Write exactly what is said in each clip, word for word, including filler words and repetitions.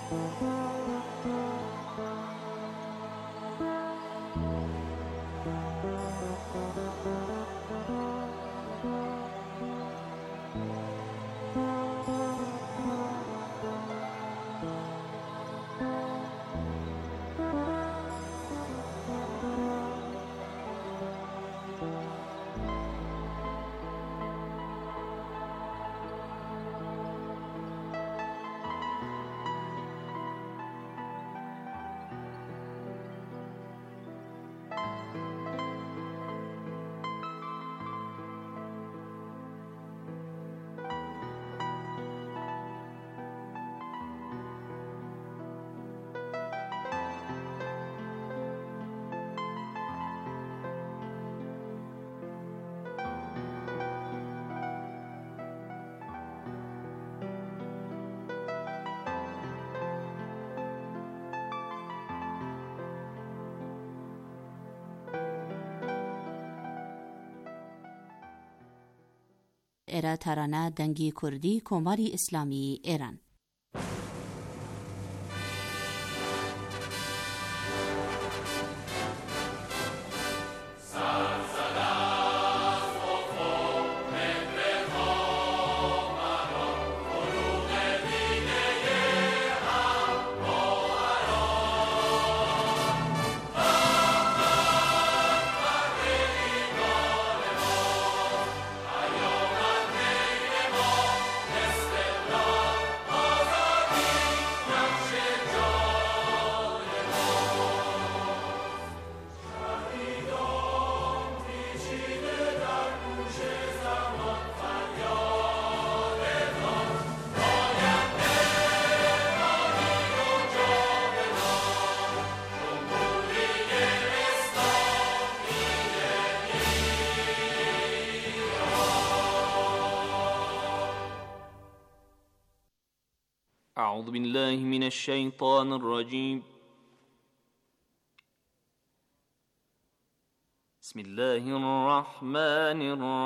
ئێرە تارانە دەنگی کوردی کۆماری ئیسلامی ئێران. أعوذ بالله من الشيطان الرجيم. بسم الله الرحمن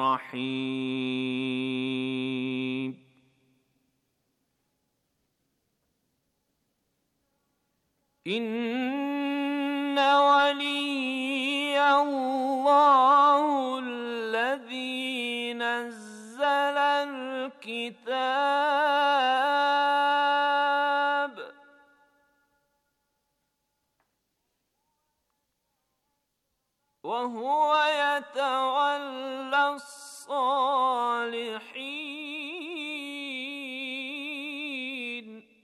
الرحيم. إن ولي الله الذي نزل الكتاب وهو يتولى الصالحين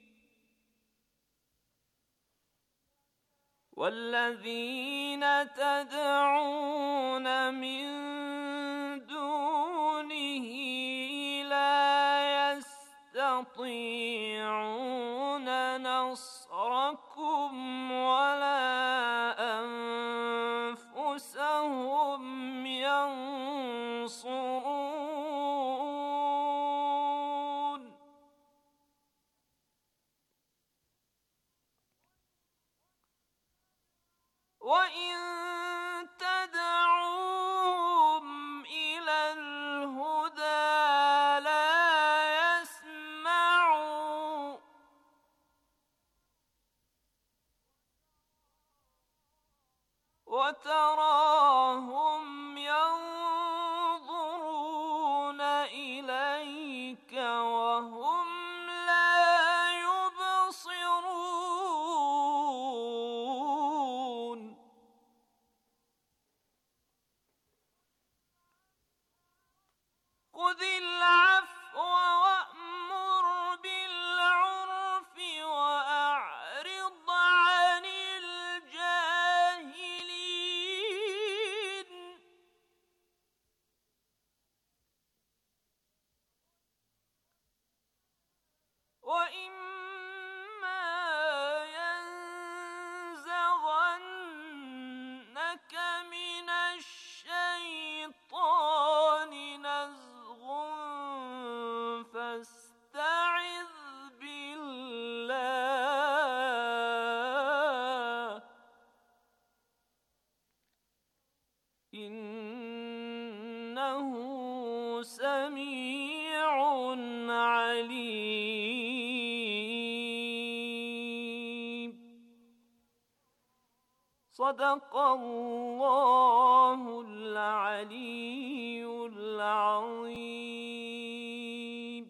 والذين تدعون من دونه لا يستطيعون نصركم ولا أنفسهم ينصرون. وإن تدعوهم إلى الهدى لا يسمعوا وتراهم ينظرون إليك وهم لا يبصرون. خذ العفو وأمر بالعرف وأعرض عن الجاهلين. صدق الله العلی العظیم.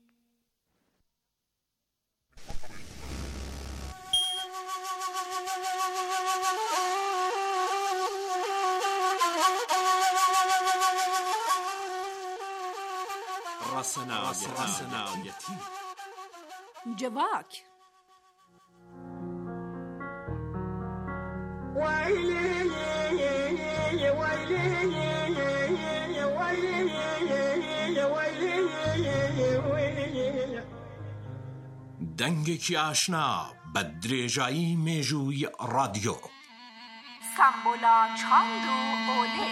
رسنایتی جواک دەنگێکی ئاشنا بە درێژایی مێژووی رادیۆ. سامبولا چاند و ئۆلێ.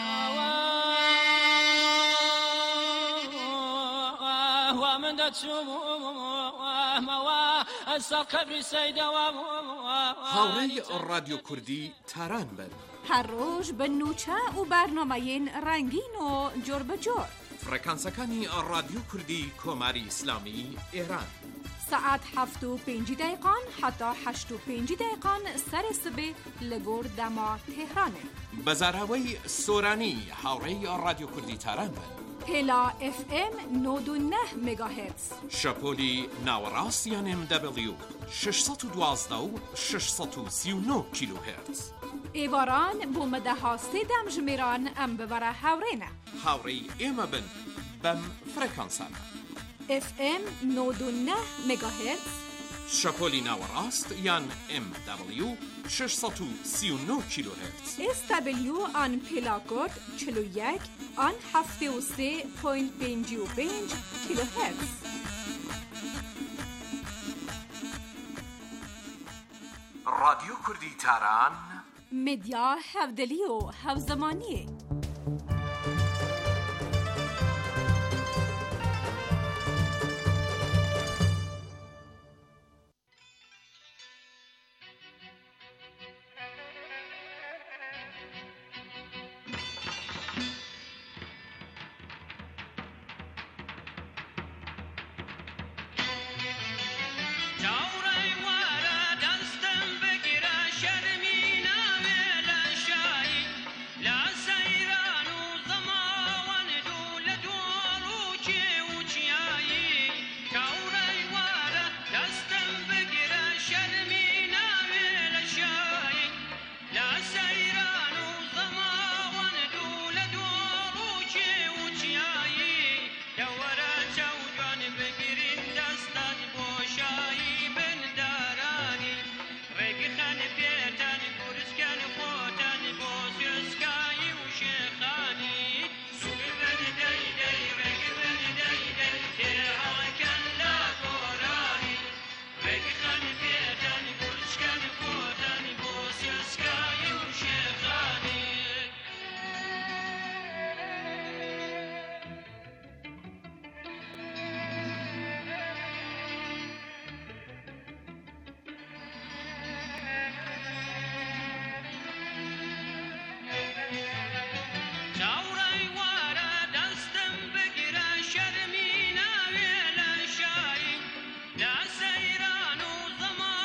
هاوڕێی رادیۆ کوردی تاران بن. هەر ڕۆژ بە نوچە و بەرنامەیەن ڕەنگین و جۆر بەجۆر. فرەکانسەکانی رادیۆ کوردی کۆماری ئیسلامی ئێران. سعات هەفت و پێنج دقیقان حتا هەشت و پێنج دقیقان سەرێ سبێ لە گۆر دەما تێهرانێ. بەزاراوەی سۆرانی هاوڕێی رادیۆ کوردی تاران بن. هێلا اف ام نۆد و نە مێگاهرتز. شەپۆلی ناوەڕاست یان ام دبلیو شەشسەد و دوازدە و شەشسەد و سی و نۆ کیلۆهرتز. ئێواران بۆ مەدەها سێدەم ژمێران ئەم ببەرە هاوڕێنە. هاوڕێی ئێمە بن بەم فرەکانسانە. اف ام نۆد و نە مێگاهرتز. شەپۆلی ناوەڕاست یان ام دبلیو شەشسەد و سی و نۆ کیلۆهرتز. اس دبلیو آن پێلاکۆد چل و یەک آن هەفتێ و سێ پۆینت پێنج و پێنج کیلۆهرتز. رادیۆ کوردی تاران مدیا هەودەلی و هەوزەمانیە. لا سيران وظما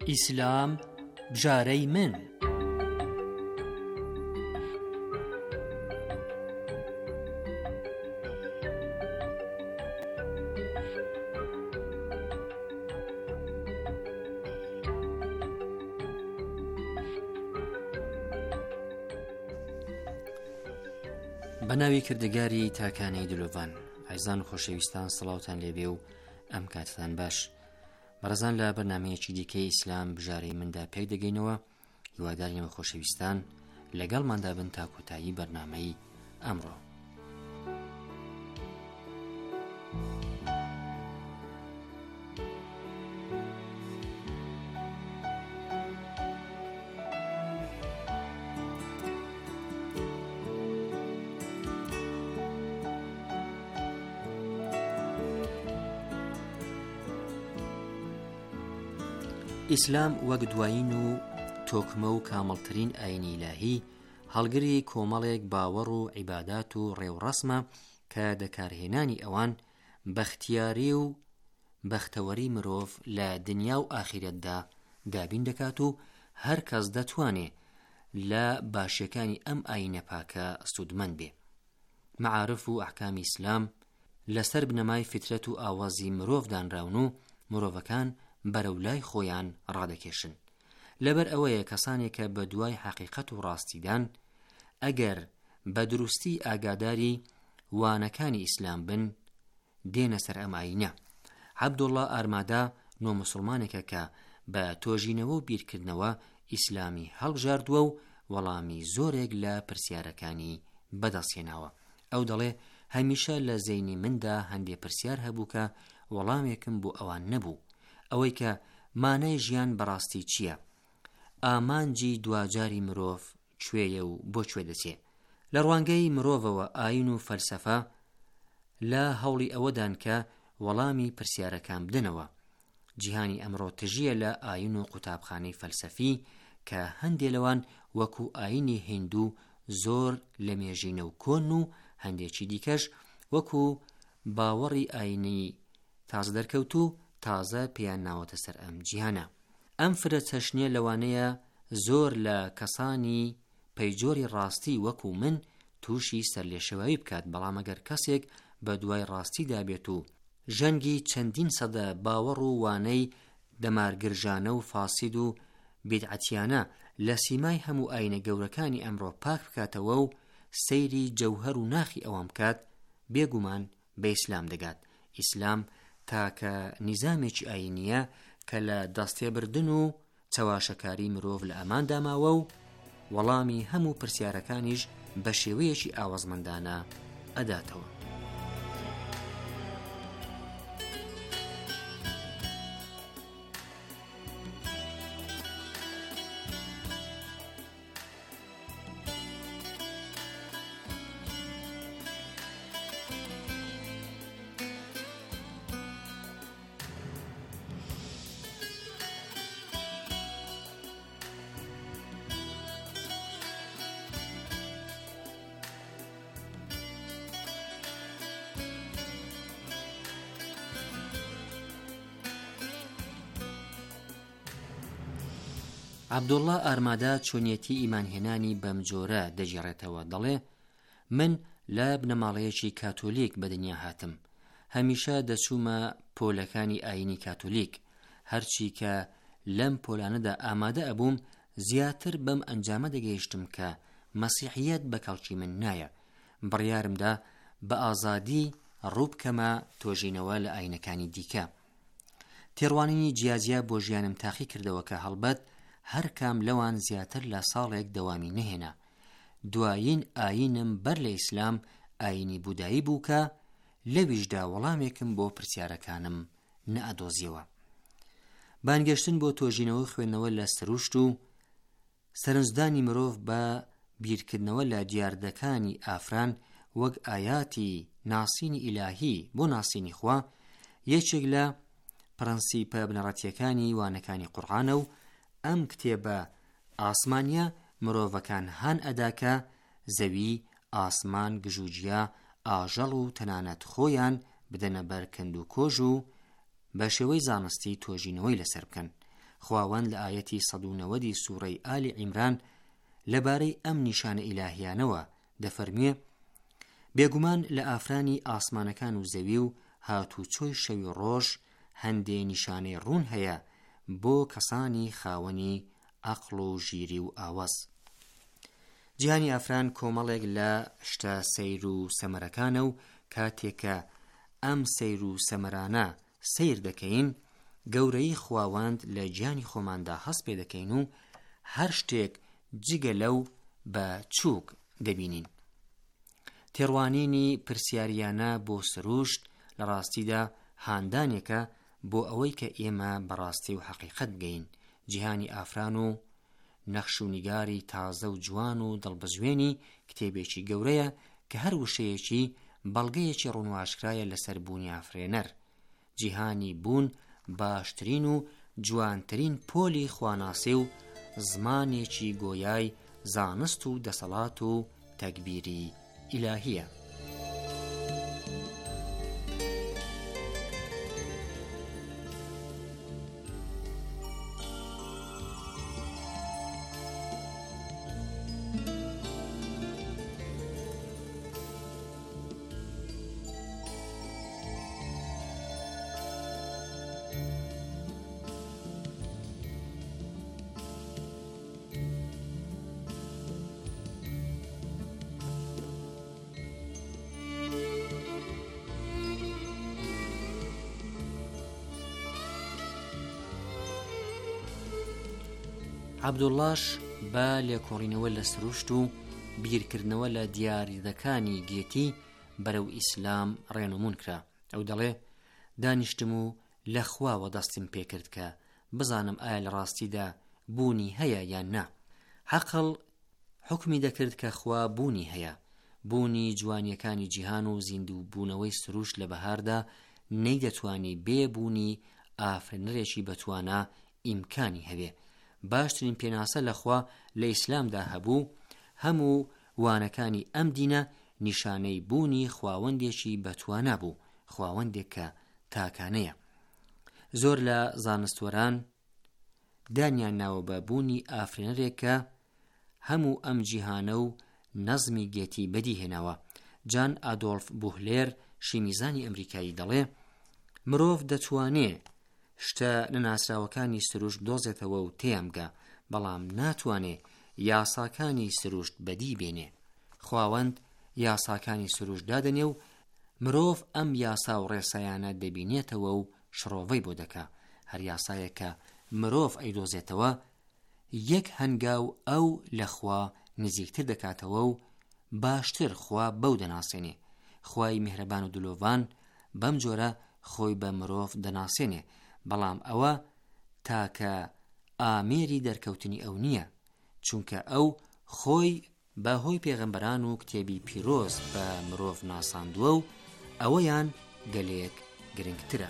ئیسلام بژارەی من. بەناوی کردگاری تاکانەی دلۆڤان، عیزان و خۆشەویستان، سەڵاوتان لێبێ و ئەم کاتتان باش. بەڕێزان، لە بەرنامەیەکی دیکەی ئیسلام بژارەی مندا پێک دەگەینەوە. هیوادارینەوە خۆشەویستان لەگەڵماندا بن تا کۆتایی بەرنامەی ئەمڕۆ. ئیسلام وەک دوایین و تۆکمە و کامەڵترین ئاینی ئیلاهی هەڵگری کۆمەڵێک باوەڕ و عیبادات و ڕێوڕەسمە کە دەکارهێنانی ئەوان بەختیاری و بەختەوەری مرۆڤ لە دنیا و ئاخیرەتدا دابین دەکات و هەر کەس دەتوانێ لە باشیەکانی ئەم ئاینە پاکە سوودمەند بێ. مەعارف و ئەحکامی ئیسلام لەسەر بنەمای فترەت و ئاوازی مرۆڤ دانراون و مرۆڤەکان بەرەولای خۆیان ڕادەکێشن. لەبەر ئەوەیە کەسانێک کە بە دوای حەقیقەت و ڕاستیدان ئەگەر بە دروستی ئاگاداری وانەکانی ئیسلام بن دێنە سەر ئەم ئاینە. عەبدوڵڵا ئارمادا نۆ موسڵمانێکە کە بە تۆژینەوە و بیرکردنەوە ئیسلامی هەڵبژاردووە و وەڵامی زۆرێک لە پرسیارەکانی بەدەستهێناوە. ئەو دەڵێ هەمیشە لە زەینی مندا هەندێک پرسیار هەبوو کە وەڵامێکم بۆ ئەوان نەبوو، ئەوەی کە مانای ژیان بەڕاستی چییە؟ ئامانجی دوجاری مرۆڤ کوێیە و بۆ کوێ دەچێ؟ لە ڕوانگەی مرۆڤەوە ئاین و فەلسەفە لە هەوڵی ئەوەدان کە وەڵامی پرسیارەکان بدنەوە. جیهانی ئەمڕۆ تژیە لە ئاین و قوتابخانەی فەلسەفی کە هەندێک لەوان وەکو ئاینی هیندوو زۆر لە مێژینە و کۆن و هەندێکی دیکەش وەکو باوەڕی ئاینی تازە دەرکەوتو تازە پێیان ناوەتە سەر ئەم جیهانە. ئەم فرە چەشنیە لەوانەیە زۆر لە کەسانی پەیجۆری ڕاستی وەکو من تووشی سەرلێشەوایی بکات، بەڵام ئەگەر کەسێک بە دوای ڕاستی دابێت و ژەنگی چەندین سەدە باوەڕ و وانەی دەمارگرژانە و فاسید و بیدعەتیانە لە سیمای هەموو ئاینە گەورەکانی ئەمڕۆ پاک بکاتەوە و سەیری جەوهەر و ناخی ئەوام بکات، بێگومان بە ئیسلام دەگات. ئیسلام تاکە نیزامێکی ئاینیە کە لە دەستێبردن و چەواشەکاری مرۆڤ لە ئەمان داماوە و وەڵامی هەموو پرسیارەکانیش بە شێوەیەکی ئاوەزمەندانە ئەداتەوە. عەبدوڵڵا ئارمادا چۆنیەتی ئیمانهێنانی بەم جۆرە دەژێڕێتەوە. دەڵێ من لە بنەماڵەیەکی کاتۆلیک بە دنیا هاتم. هەمیشە دەچوومە پۆلەکانی ئاینی کاتۆلیک. هەرچی کە لەم پۆلانەدا ئامادە ئەبووم زیاتر بەم ئەنجامە دەگەیشتم کە مەسیحیەت بە کەڵکی من نایە. بڕیارمدا بە ئازادی ڕووبکەمە تۆژینەوە لە ئاینەکانی دیکە. تێڕوانینی جیازیە بۆ ژیانم تاقی کردەوە کە هەڵبەت هەر کام لەوان زیاتر لە ساڵێک دەوامی نەهێنا. دوایین ئاینم بەر لە ئیسلام ئاینی بودایی بوو کە لەویشدا وەڵامێکم بۆ پرسیارەکانم نەئەدۆزیەوە. بانگەشتن بۆ تۆژینەوە خوێندنەوە لە سروشت و سەرنجدانی مرۆڤ بە بیرکردنەوە لە دیاردەکانی ئافران وەک ئاياتی ناسینی ئیلاهی بۆ ناسینی خوا یەکێک لە پرەنسیپە بنەڕەتیەکانی وانەکانی قورئانە و ئەم کتێبە ئاسمانیە مرۆڤەکان هان ئەداکە زەوی، ئاسمان، گژوجیا، ئاژەڵ و تەنانەت خۆیان بدەنە بەر کەند و کۆژ و بە شێوەی زانستی تۆژینەوەی لەسەر بکەن. خواوەند لە ئاەتی سەد و نەوەدی سوورەی ئالی عیمران لەبارەی ئەم نیشانە ئیلاهیانەوە دەفەرمێ: بێگومان لە ئافرانی ئاسمانەکان و زەوی و هاتوچۆی شەوی و ڕۆژ هەندێ نیشانەی ڕوون هەیە بۆ کەسانی خاوەنی عەقڵ و ژیری و ئاوەز. جیهانی ئافران کۆمەڵێک لە شتە سەیر و سەمەرەکانە و کاتێکە ئەم سەیر و سەمەرانە سەیر دەکەین گەورەی خواوەند لە گیانی خۆماندا هەست پێ دەکەین و هەر شتێک جگە لەو بە چووک دەبینین. تێڕوانینی پرسیاریانە بۆ سروشت لە ڕاستیدا هاندانێکە بۆ ئەوەی کە ئێمە بەڕاستی و حەقیقەت بگەین. جیهانی ئافران و نەخش و نیگاری تازە و جوان و دڵبەزوێنی کتێبێکی گەورەیە کە هەر وشەیەکی بەڵگەیەکی ڕوونواشکرایە لەسەر بوونی ئافرێنەر. جیهانی بوون باشترین و جوانترین پۆلی خواناسێ و زمانێکی گۆیای زانست و دەسەڵات و تەکبیری ئیلاهیە. عەبدوڵڵاش بە لێکۆڕینەوە لە سروشت و بیرکردنەوە لە دیاریدەکانی گێتی بەرەو ئیسلام ڕێنمون کرا. ئەو دەڵێ: دانیشتم و لە خواوە دەستم پێکرد کە بزانم ئایا لە ڕاستیدا بوونی هەیە یان نا. عەقڵ حکمی دەکرد کە خوا بوونی هەیە. بوونی جوانیەکانی جیهان و زیندوو بوونەوەی سروشت لە بەهاردا نەیدەتوانی بێبوونی ئافرێنەرێکی بەتوانە ئیمکانی هەبێ. باشترین پێناسە لەخوا لە ئیسلامدا هەبوو. هەموو وانەکانی ئەم دینە نیشانەی بوونی خواوەندێکی بەتوانە بوو، خواوەندێک کە تاکانەیە. زۆر لە زانستوەران دانیان ناوە بە بوونی ئافرێنەرێک کە هەموو ئەم جیهانە و نەزمی گێتی بەدی هێناوە. جان ئادۆڵف بوهلێر شیمیزانی ئەمریکایی دەڵێ: مرۆڤ دەتوانێ شتە نەناسراوەکانی سروشت بدۆزێتەوە و تێیانگا، بەڵام ناتوانێ یاساکانی سروشت بەدی بێنێ. خواوەند یاساکانی سروشت دادەنێ و مرۆڤ ئەم یاسا و ڕێسایانە دەبینێتەوە و شڕۆڤەی بۆ دەکا. هەر یاسایەک کە مرۆڤ ئەیدۆزێتەوە یەک هەنگاو ئەو لە خوا نزیکتر دەکاتەوە و باشتر خوا بەو دەناسێنێ. خوای میهرەبان و دلۆڤان بەم جۆرە خۆی بە مرۆڤ دەناسێنێ، بەڵام ئەوە تاکە ئامێری دەرکەوتنی ئەو نییە، چونکە ئەو خۆی بەهۆی پێغەمبەران و کتێبی پیرۆز بە مرۆڤ ناساندووە و ئەوەیان گەلێک گرنگترە.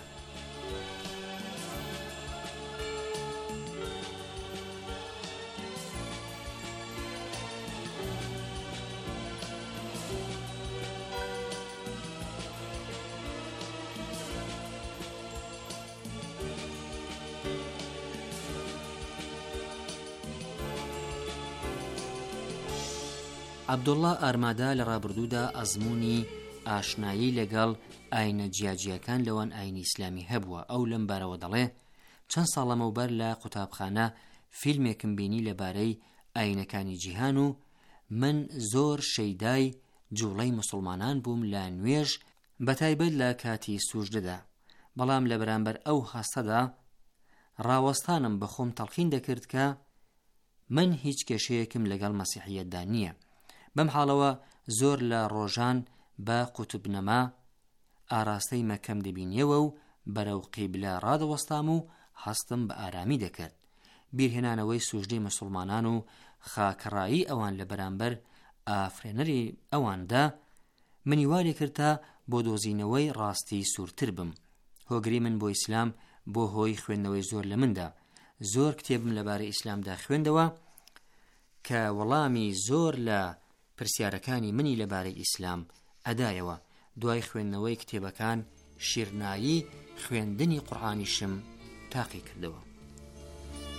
عەبدوڵڵا ئارمادا لە ڕابردوودا ئەزموونی ئاشنایی لەگەڵ ئاینە جیاجیەکان لەوان ئاینی ئیسلامی هەبووە. ئەو لەم بارەوە دەڵێ: چەند ساڵە لەمەوبەر لە قوتابخانە فیلمێکم بینی لەبارەی ئاینەکانی جیهان و من زۆر شەیدای جوڵەی موسڵمانان بووم لە نوێژ، بەتایبەت لە کاتی سوژدەدا، بەڵام لە بەرامبەر ئەو هەستەدا ڕاوەستانم بە خۆم تەڵقین دەکرد کە من هیچ کێشەیەکم لەگەڵ مەسیحیەتدا نییە. بەم حاڵەوە زۆر لە ڕۆژان بە قوتوبنەما ئاراستەی مەکەم دەبینیەوە و بەرەو قیبلە ڕادەوەستام و هەستم بە ئارامی دەکرد. بیرهێنانەوەی سوژدەی موسڵمانان و خاکەڕایی ئەوان لە بەرامبەر ئافرێنەری ئەواندا منی وا لێ کرد تا بۆ دۆزینەوەی ڕاستی سوورتر بم. هۆگری من بۆ ئیسلام بۆ هۆی خوێندنەوەی زۆر لە مندا. زۆر کتێبم لەبارەی ئیسلامدا خوێندەوە کە وەڵامی زۆر لە پرسیارەکانی منی لەبارەی ئیسلام ئەدایەوە. دوای خوێندنەوەی کتێبەکان شیرنایی خوێندنی قورئانیشم تاقی کردەوە.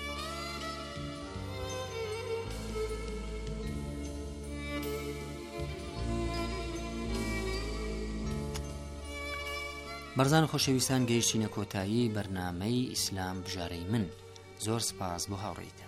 بەرزان خۆشەویستان گەیشتینە کۆتایی بەرنامەی ئیسلام بژارەی من. زۆر سپاس بۆ هاوڕێیتان.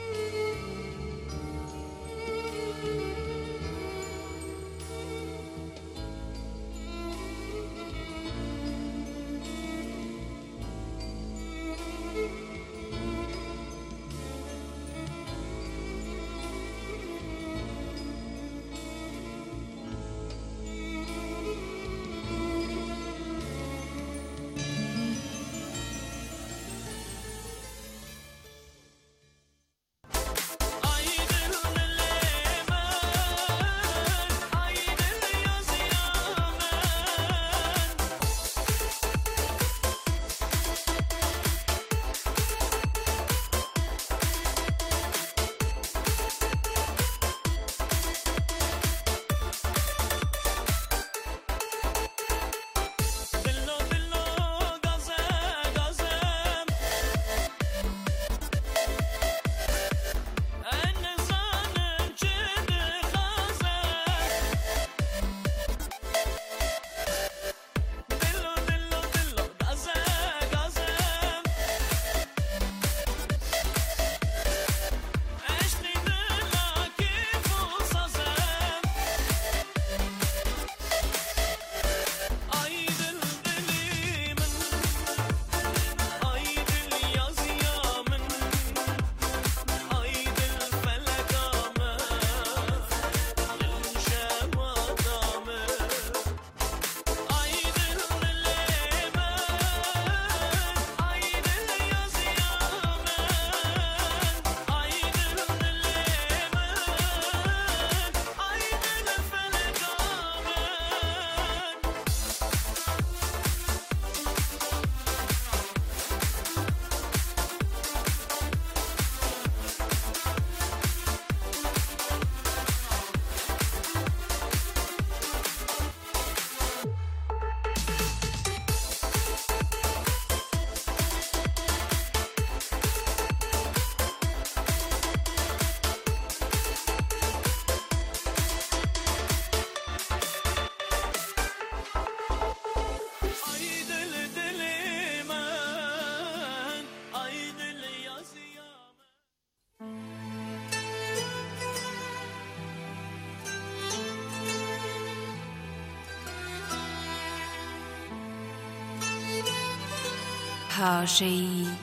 پاژەی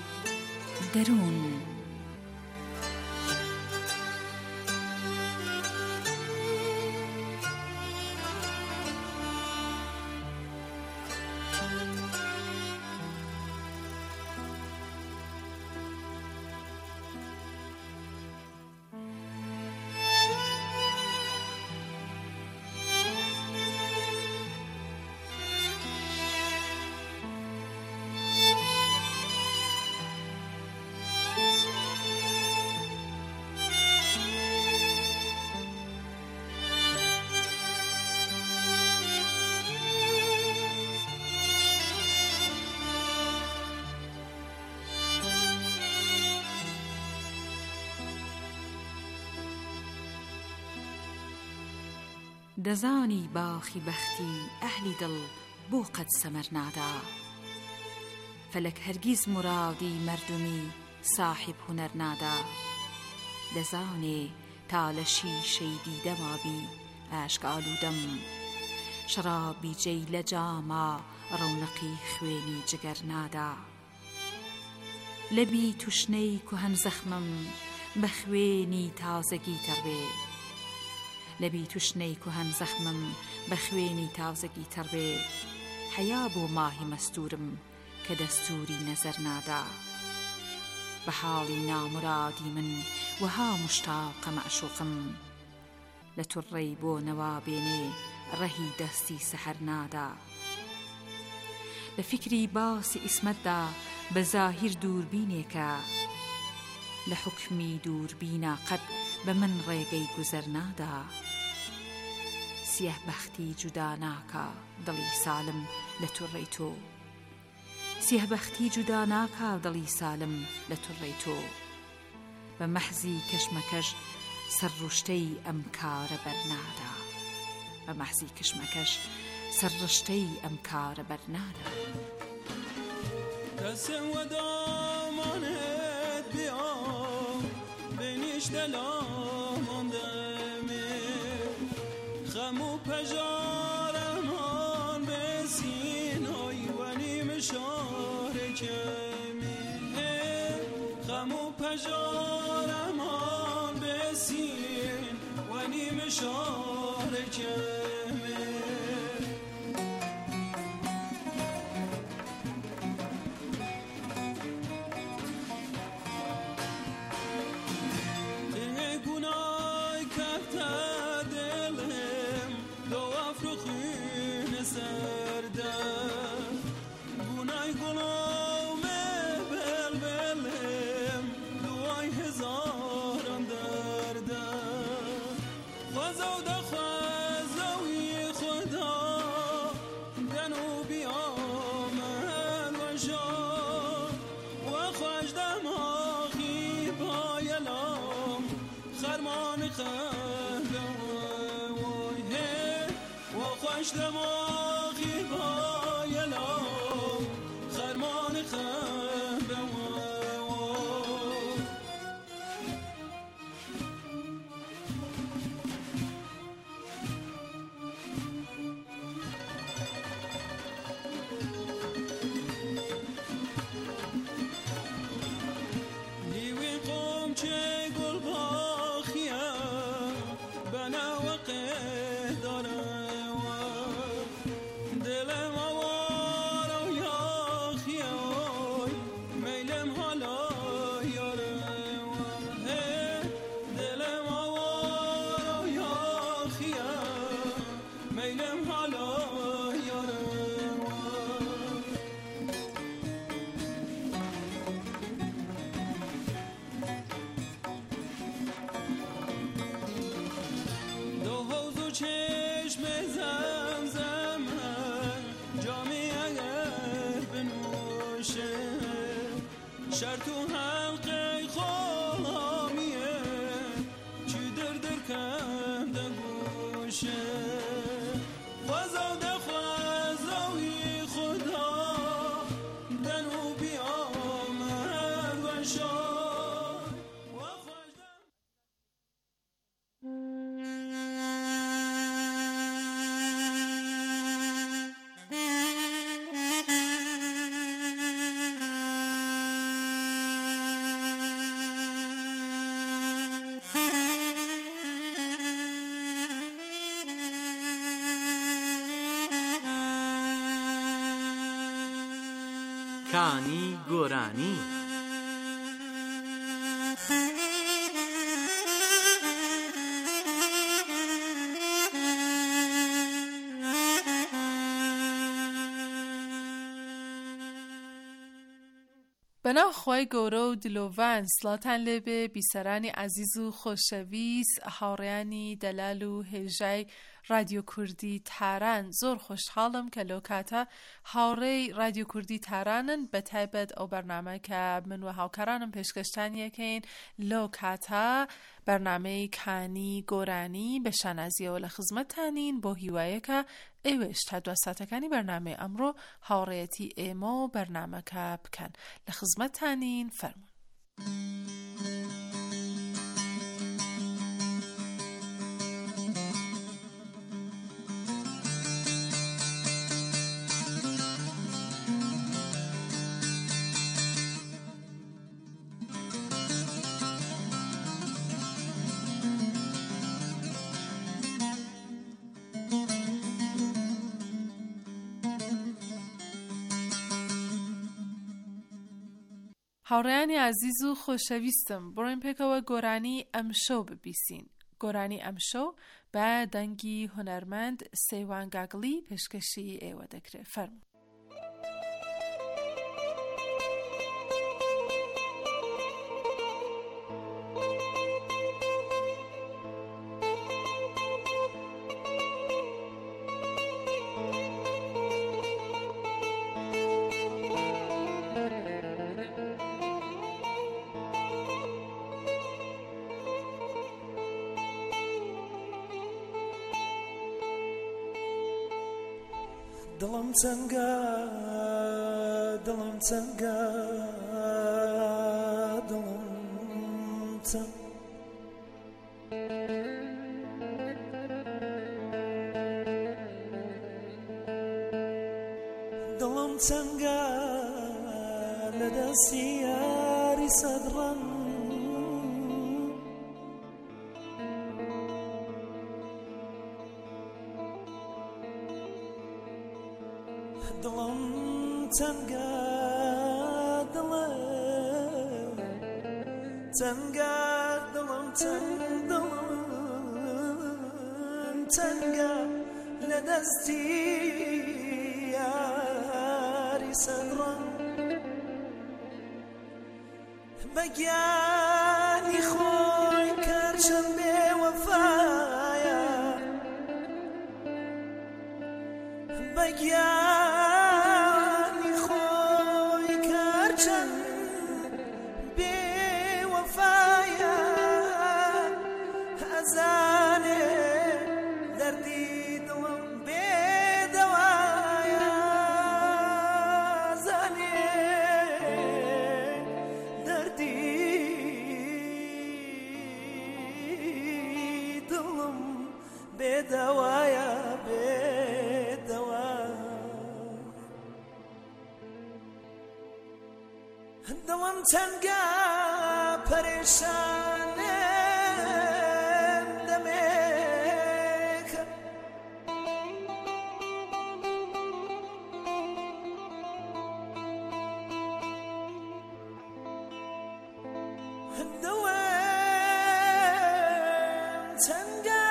دەروون. دەزانی باخی بەختی ئەهلی دڵ بۆ قەت سەمەر نادا، فەلەک هەرگیز مرادی مەردومی ساحب هونەر نادا. دەزانێ تا لە شیشەی دیدەمابی ئاشک ئالوودەم، شەرابی جێی لە جاما ڕەونەقی خوێنی جگەر نادا. لەبی توشنەی کوهەن زەخمم بە خوێنی تازەگی تەڕبێ، لەبی توشنەی کوهەن زەخمم بە خوێنی تازەگی تەڕبێ. حەیا بۆ ماهی مەستورم کە دەستوری نەزەر نادا. بە حاڵی نامرادی من وەها مشتاقە مەعشوقم، لە توڕەی بۆ نەوا بێنێ ڕەهی دەستی سەحەر نادا. لە فکری باسی ئیسمەتدا بە زاهیر دووربینێکە، لە حوکمی دووربینە قەت بە من ڕێگەی گوزەر نادا. سیه بەختی جودا ناکا دڵی سالم لە توڕەی تۆ، سیه بەختی جودا ناکا دڵی سالم لە توڕەی تۆ. بە مەحزی کەشمەکەش سەر ڕوشتەی ئەم کارە بەرنادا، بە مەحزی کەشمەکەش سەرڕشتەی ئەم کارە بەرنارە. دەسم وەدامانێت بیا بینیش دەلاماندەمێ خەم و پەژارەمان بێسین ئۆیوەنی مشارێکەمێ خەم و پەژارەمان بێسین وەنی مشارێکەمێ دماغی بایلام خرمان خنده لیوی قوم چه گل باخیم بنا وقت دارم شرط و حلقه خوامیه چی در در کم دگوشه خوزاده خوزاوی خدا دنو بیامد و شاد و خوشدم کانی گۆرانی. بەناو خۆی گەورە و دلۆڤان سڵاتان لێبێ بیسەرانی عەزیز و خۆشەویست هاوڕێیانی دەلال و هێژای رادیۆ کوردی تاران. زۆر خۆشحاڵم کە لەو کاتە هاوڕێی رادیۆ کوردی تارانن، بەتایبەت ئەو بەرنامە کە من و هاوکارانم پێشکەشتانیەکەین لەو کاتە بەرنامەی کانی گۆرانی بە شانازیەوە لە خزمەتتانین بۆ هیوایەکە ئێوەش تا دو ساتەکانی بەرنامەی ئەمڕۆ هاوڕێیەتی ئێمە و بەرنامەکە بکەن. لە خزمەتتانین، فەرموون. هاوڕێیانی عەزیز و خۆشەویستم، بڕۆین پێکەوە گۆرانی ئەمشەو ببیسین. گۆرانی ئەمشەو بە دەنگی هونەرمەند سەیوان گاگڵی پێشکەشی ئێوە دەکرێت. فەرموون. دڵم چەنگە دڵم چەنگە دڵم چەنگ دڵم چەنگە لە دەستی یاری سەدڕەن دڵم چەنگە دڵم چەنگە دڵم چەنگ دڵم چەنگە لە دەستی یاری سەدڕەن بەگیانی خۆی کەرچەند بێوەفایە بەگیانی خۆی کەرچەند بێوەفایە ئەزانێ دەردی دڵم بێدەوایە ئەزانێ دەردی دڵم بێدەوایە دڵم چەنگە پەرێشانم دەمێکە دڵم چەنگە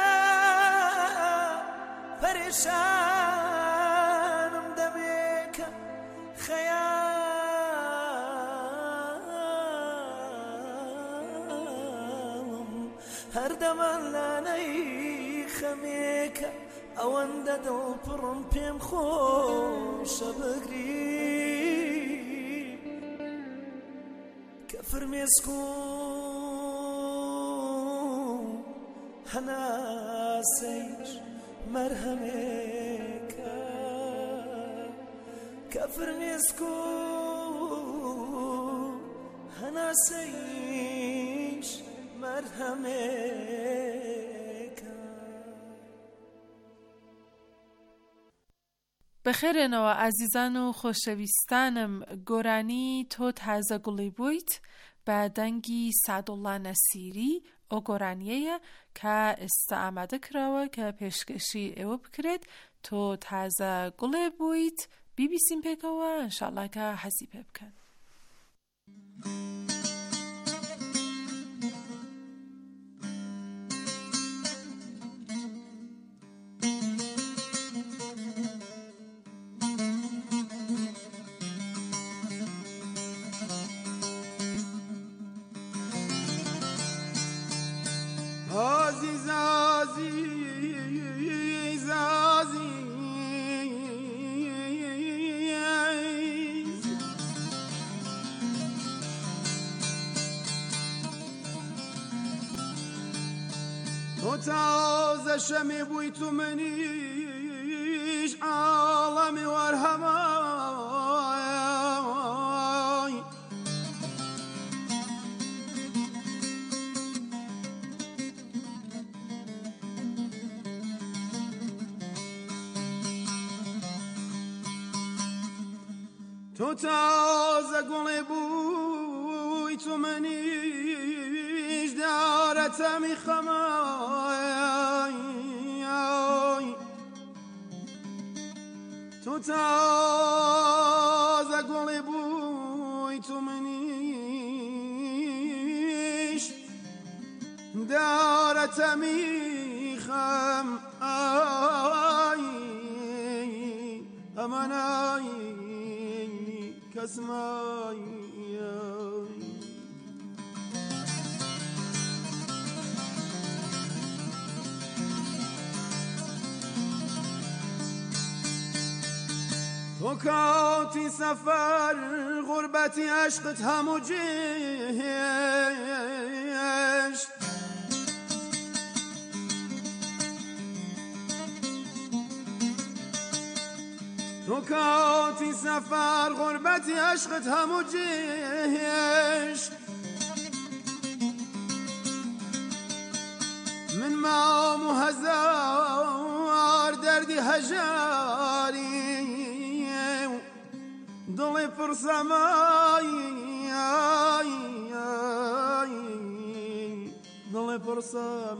پەرێشانم دەمێکە خەیال هەردەمان لانەی خەمێکە ئەوەندە دڵپڕم پێم خۆشە بگری کە فرمێسک و هەناسەیش مەرهەمێکە کە فرمێسک و هەناسەیش مەرهەمێکە. بەخێرێنەوە ئازیزان و خۆشەویستانم، گۆرانی تۆ تازە گوڵی بوویت بە دەنگی سعدوڵڵا نەسیری. ئەو گۆرانیەیە کە ئێستا ئامادە کراوە کە پێشکەشی ئێوە بکرێت. تۆ تازە گوڵێ بوویت، بیبیسیم پێکەوە، ئینشاءڵڵا کە حەزی پێ بکەن. عزیز عزیز عزیز تو تازه شمی بوی تو منیش عالمی ورهمای تو تازه گل بوی تو منیش دارت میخمای تو تازه گل بوی تو منیش دارت میخم آی امانای کسمای تو کاتی سفر غربتی عشقت همو جشت تو کاتی سفر غربتی عشقت همو جهشت من مام و هزار دردی هجاری دڵی پرسەمایی دڵی پرسەم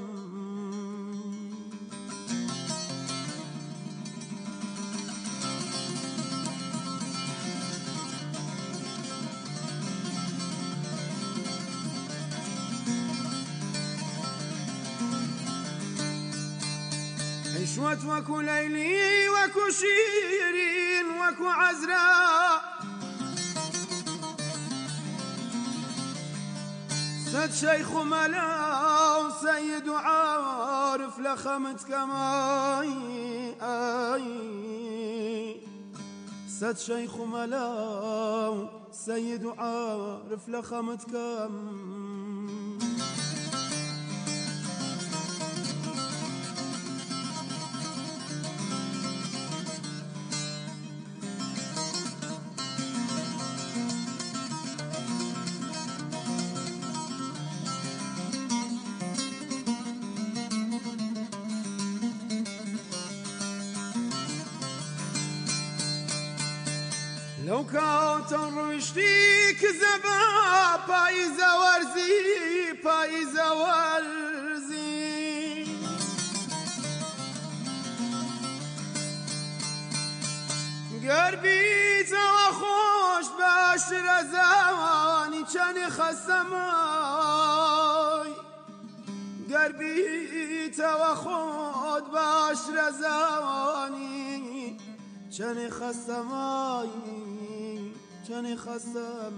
عشوت وەکو لەیلی وەکو شیرین وەکو عەزرا سەد شەیخ و مەلا و سەید و عارف لە خەمت کەمایی سەد شەیخ و مەلا و سەید و عارف لە خەمت کەم لو كنت روشتي كذبا بايزة ورزي بايزة ورزي قربي توا خوش باشر زواني كان خسماي قربي توا خود باشر زواني كان خسماي كان خسم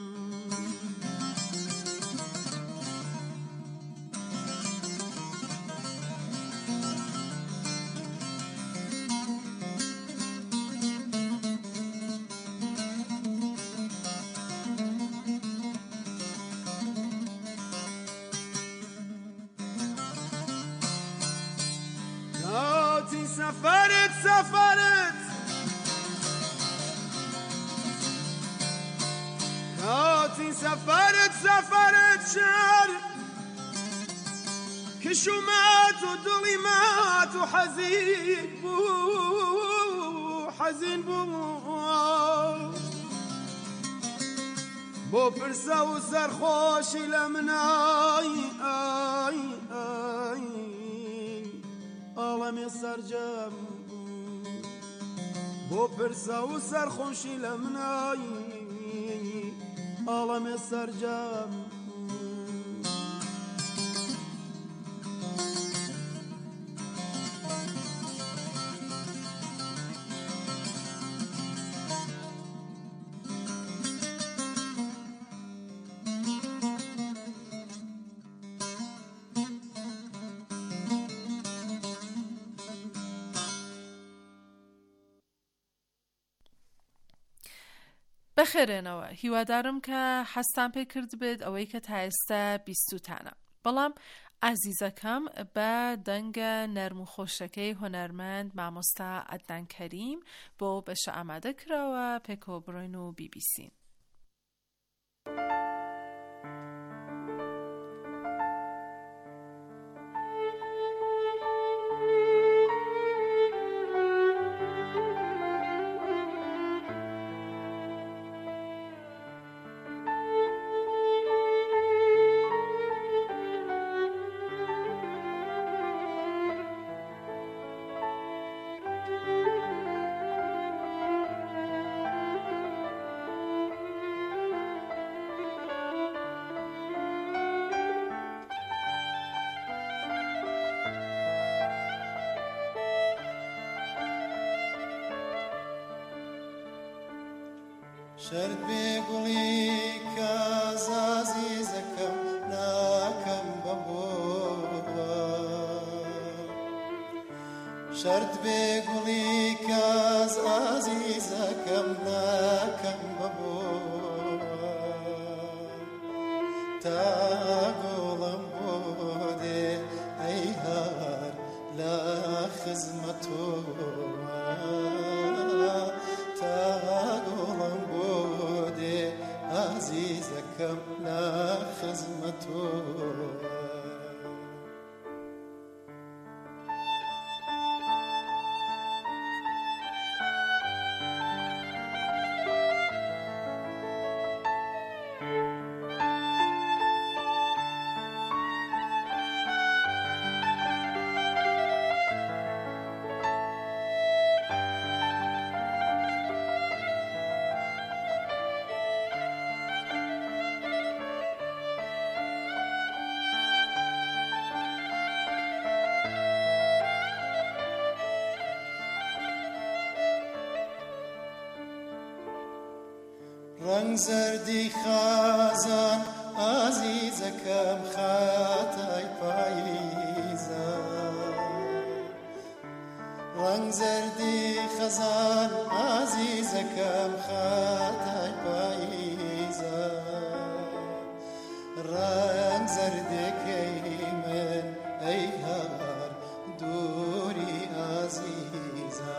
كاتي سفرت سفرت كاتي سفرت سفرت شهر كشو مات ودلي مات وحزين بو حزين بو بو فرسا وسرخوشي لمناي اي اي عالمي سرجم بو فرسا وسرخوشي لمناي عالم سرجم بەخێرێنەوە هیوادارم کە حەستان پێ کرد بێت ئەوەی کە تا ئێستا بیستوتانە بەڵام ئازیزەکەم بە دەنگە نەرم و خۆشەکەی هۆنەرمەند مامۆستا عەدنان کەریم بۆ بەشە ئامادە کراوە پێکەوە بڕۆین و بیبیسین. شرد بێگوڵی کەس عەزیزەکەم ناکەم بەبۆوە شرد بێگوڵی کەس عەزیزەکەم ناکەم بەبۆوە تا گوڵم بۆ دێ ئەی هەر لە خزمەتۆوە ڕەنگ زەردی خازان ئازیزەکەم خاتای پاییزە ڕەنگ زەردی خەزان ئازیزەکەم خاتای پاییزە ڕەنگ زەردەکەی من ئەی هەوار دووری ئازیزە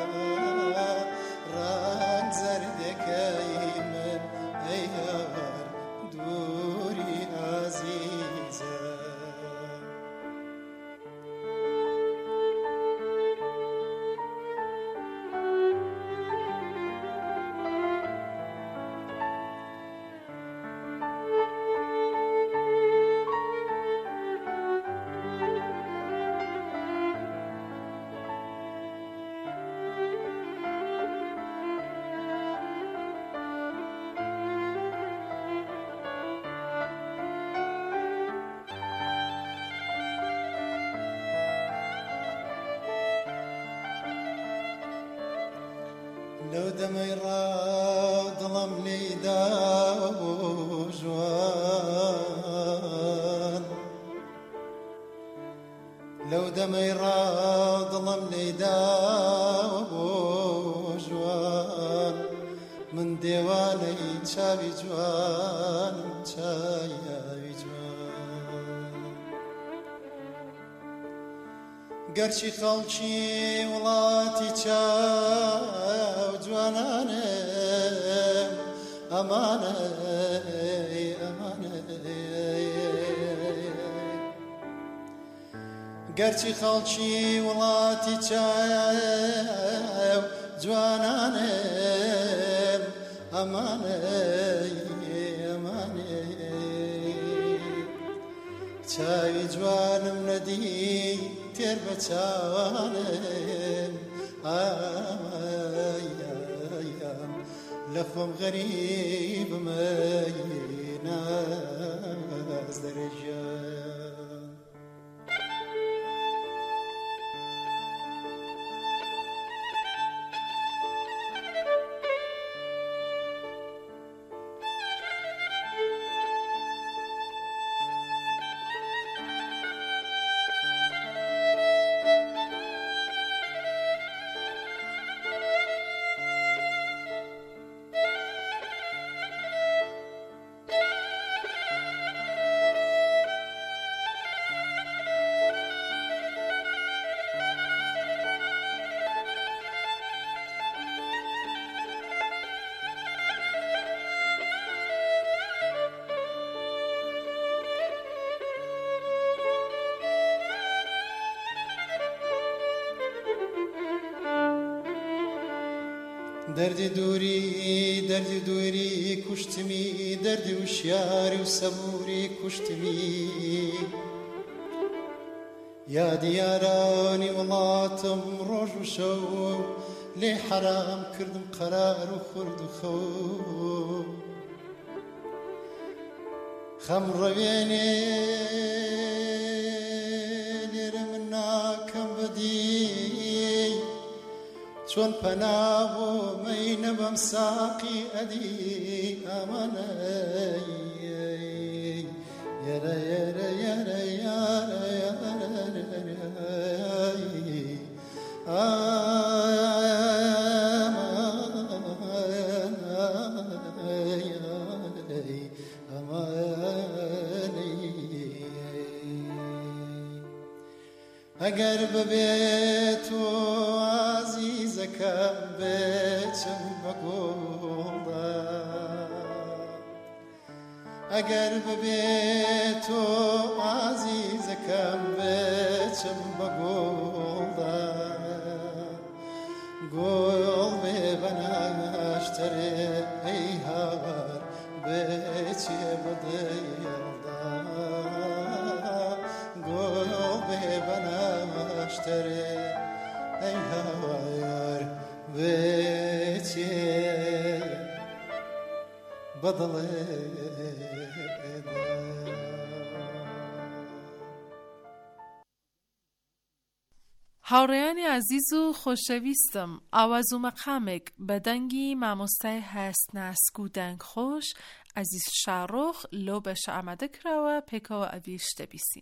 ڕەنگ زەردەکەی من ئەی هەوار دووری ئازیزە لەو دەمەی ڕاو دڵم لێیدا بۆ ژوان لەو دەمەی ڕاو دڵم لێیدا بۆ ژوان من دێوانەی چاوی جوان چاوی جوان گەرچی خەڵکی وڵاتی چاو جوانانم ئەمانە ئەمانە گەرچی خەڵکی وڵاتی چاو جوانانم ئەمانە ئەمانە چاوی جوانم نەدی تێر بە چاوانم ئایم لە خۆم غەریبمەی ناز دەرەژیان دەردی دووری دەردی دووری کوشتمی دەردی وشیاری و سەبووری کوشتمی یادی یارانی وڵاتم ڕۆژ و شەو لێ حەرام کردم قەرار و خورد و خەو خەم ڕەوێنێ لێرە من ناکەم بەدی چۆن پەناو بۆ مەی نەبەم ساقی ئەدی ئەمانە یارە یارە یارە ئەگەر ببێت و عزیزەکەم بێچم بە گۆڵدا ئەگەر ببێت و عزیزەکەم بێچم بە گۆڵدا گۆڵ بێ بەناشتەرێ ئەی هاوار بێچێ بەدەیڵدا گۆڵ بێ بەناشتەرێ ئەی هاوار بێچێ بەدڵێدا هاوڕێیانی عزیز و خۆشەویستم، ئاواز و مەقامێک بە دەنگی مامۆستای هەست ناسک و دەنگ خۆش عزیز شارۆخ لەو بەشە ئامادە کراوە پێکەوە ئەویش دەبیستین.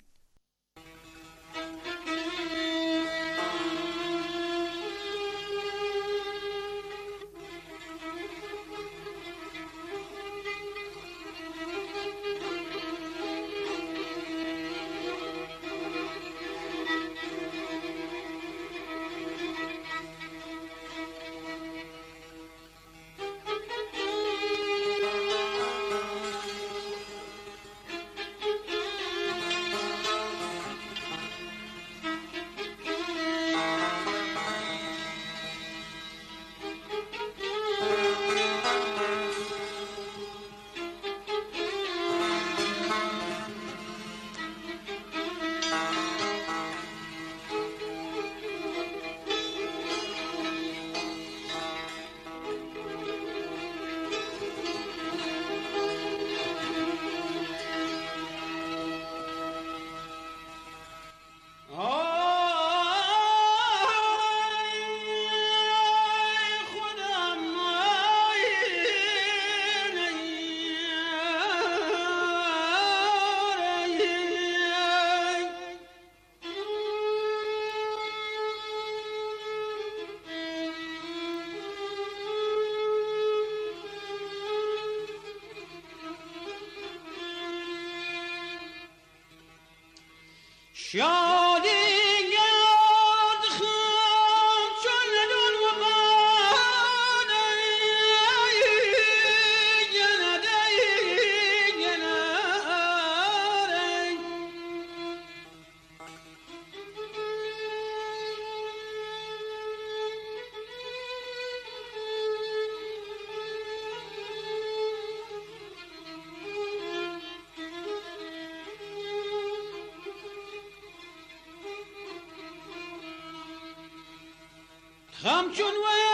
همچون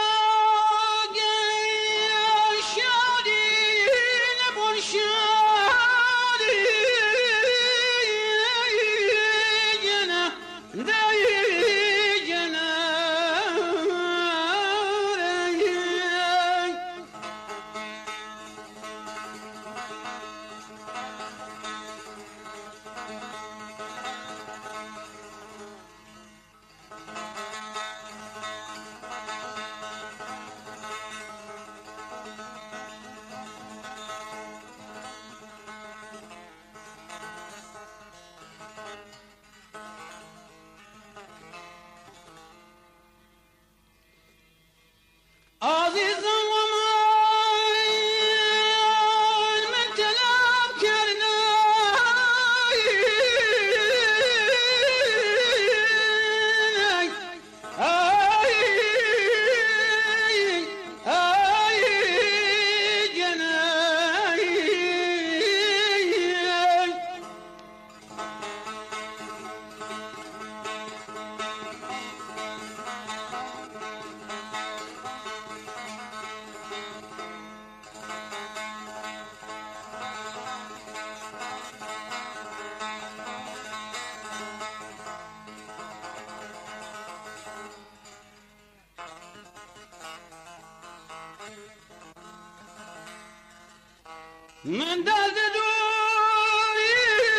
من درد دوری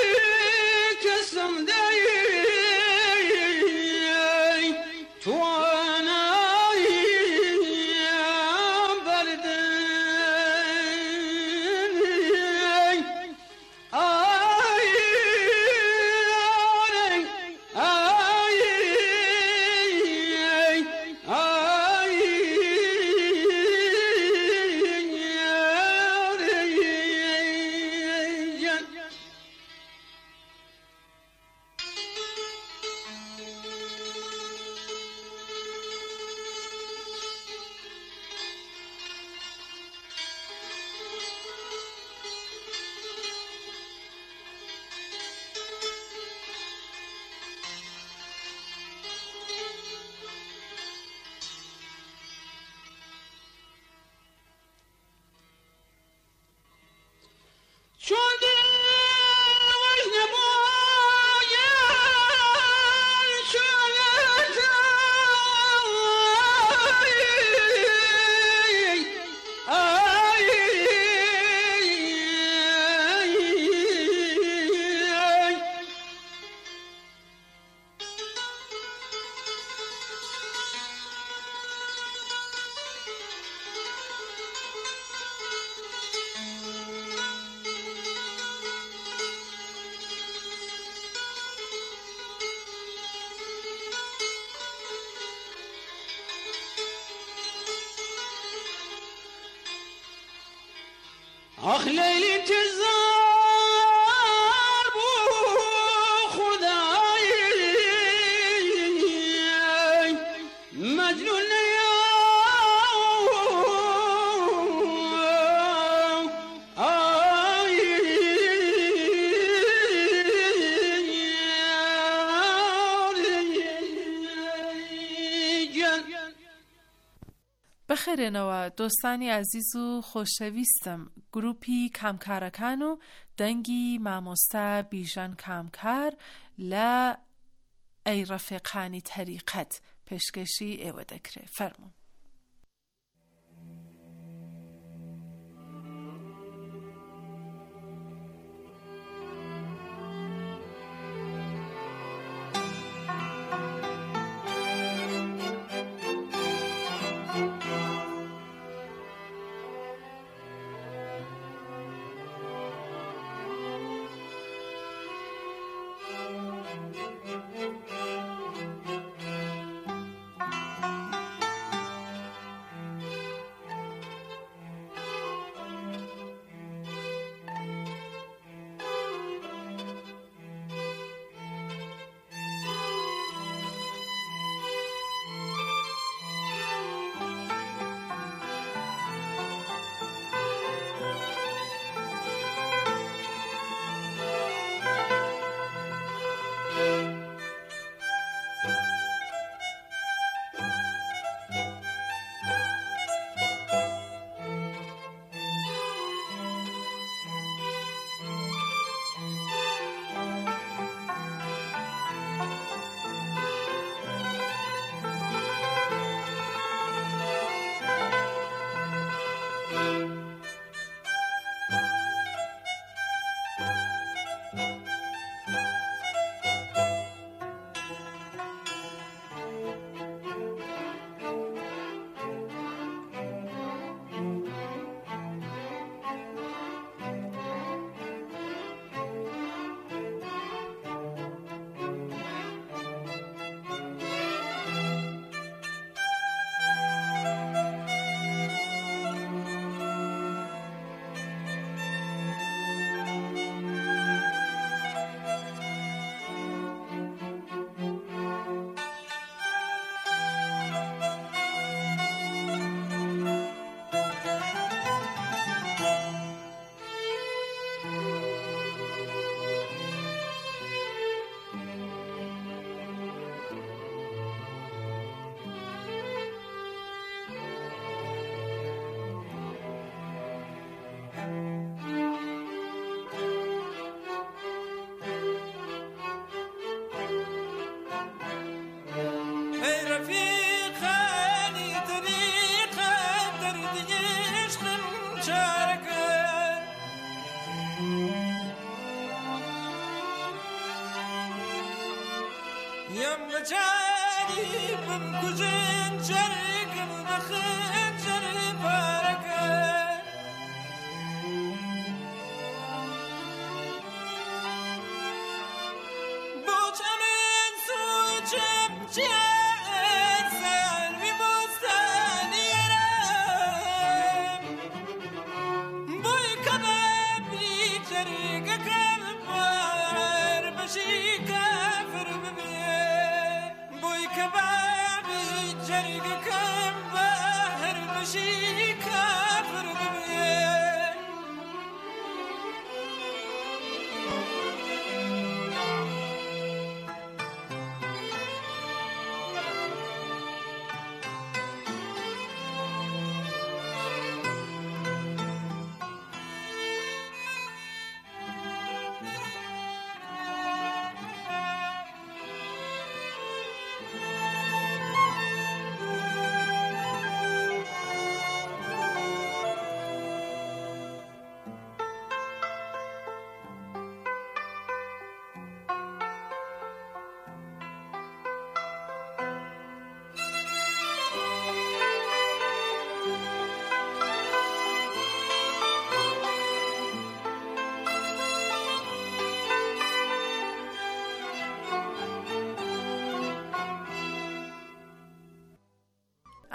کسم دی تو آخ لیلی تزار بو خدای مجنون بخێرێنەوە دۆستانی عزیز و خۆشەویستم، گروپی کامکارەکان و دەنگی مامۆستا بیژەن کامکار لە ئەی ڕەفیقانی تەریقەت پێشکەشی ئێوە دەکرێت. فەرموون.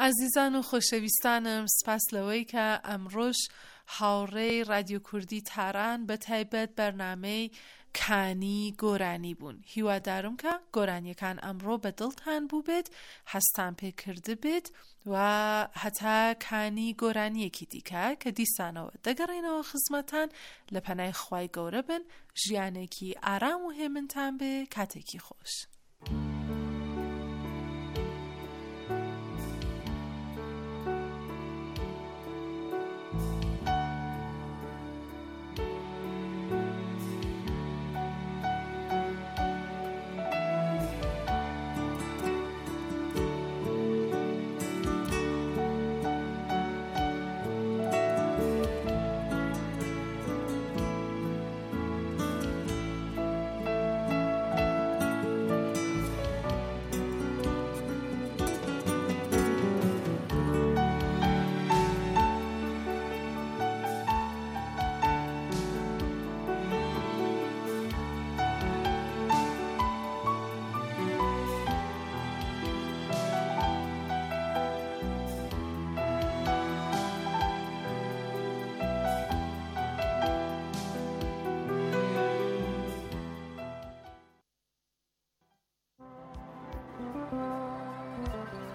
عزیزان و خۆشەویستانم، سپاس لەوەی کە ئەمڕۆژ هاوڕێی رادیۆ کوردی تاران بە تایبەت بەرنامەی کانی گۆرانی بوون. هیوادارم کە گۆرانیەکان ئەمڕۆ بە دڵتان بوو بێت، هەستان پێ کرده بێت و هەتا کانی گۆرانیەکی دیکە کە دیسانەوە دەگەڕێنەوە خزمەتان. لە پەنای خوای گەورە بن، ژیانێکی ئارام و هێمنتان بێ، کاتێکی خۆش.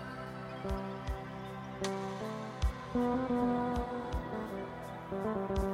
Thank you.